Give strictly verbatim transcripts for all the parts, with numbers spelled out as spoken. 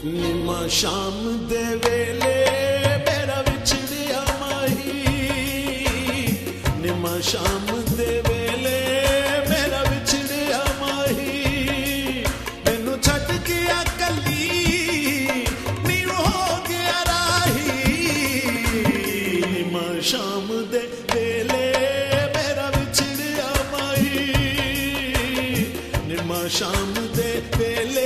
निमा शाम दे वेले मेरा विछड़िया माही, निमा शाम दे वेले मेरा विछड़िया माही, मैनू छट गया कली नी हो गया राही, निमा शाम दे वेले मेरा विछड़िया माही, निमा शाम दे वेले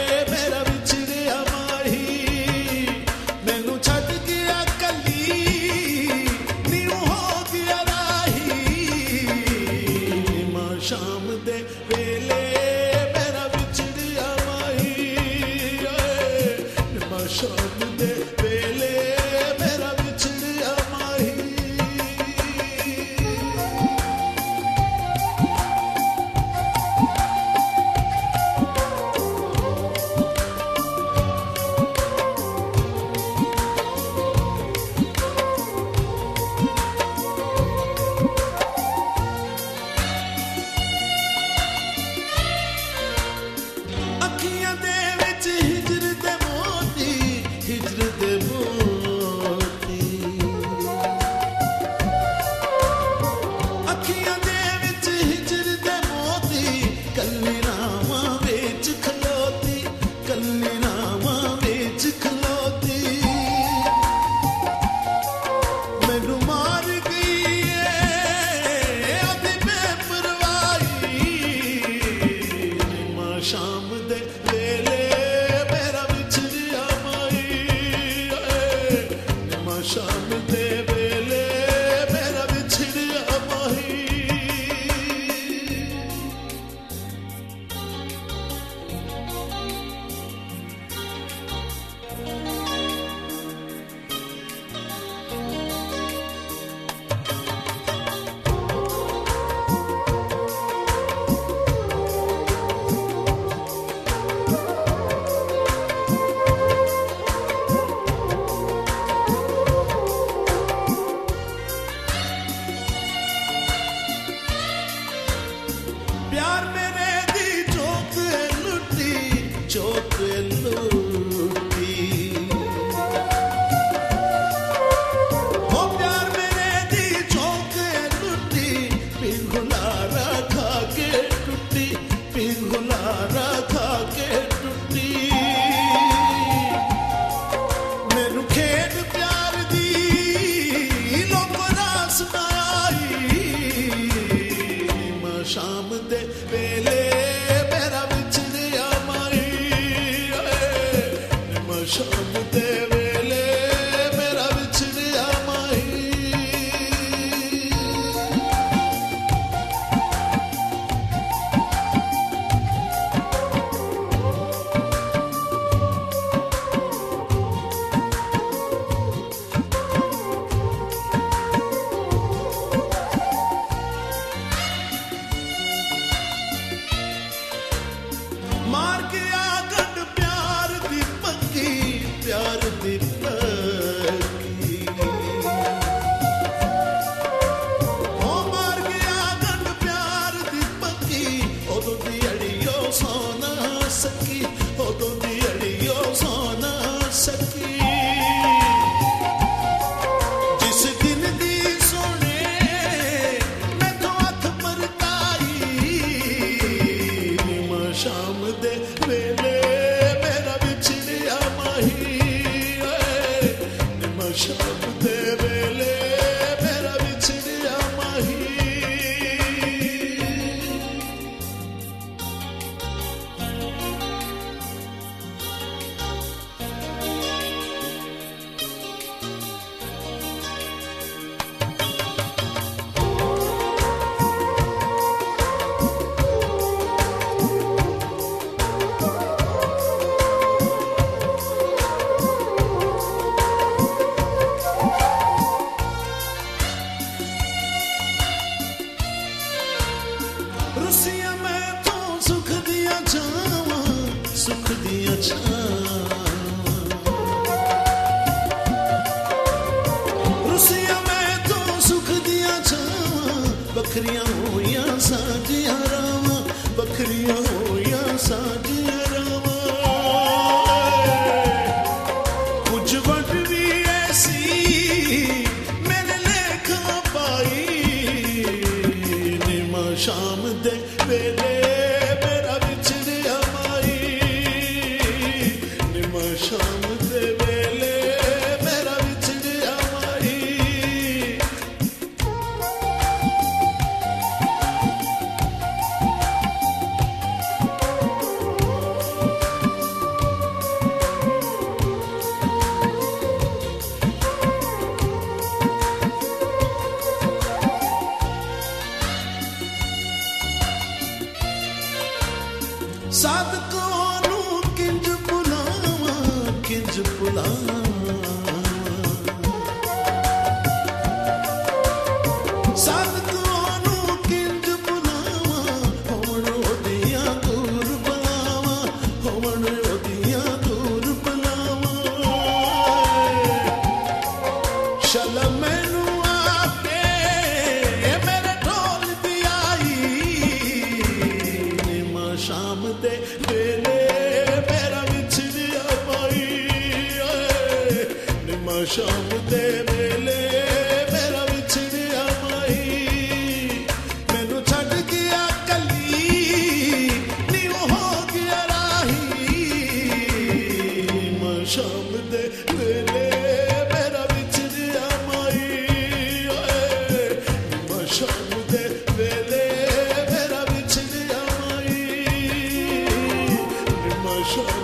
बखरियां होया साजिया रावा, बखरियां होया साजिया रावा। किंज बुलावा सतगुरु किंज बुलावा होवण ओदियां दूर बुलावा होवण ओदियां दूर बुलावा शल मैनू आके मेरे ढोल दी आई निमा शाम दे वेले मेरा विछड़िया माई निमा शाम दे वेले मेरा विछड़िया माई मैनू छड़ गया कली नी हो गया राही निमा शाम दे वेले मेरा विछड़िया माई निमा शाम दे वेले मेरा विछड़िया माई निमा शाम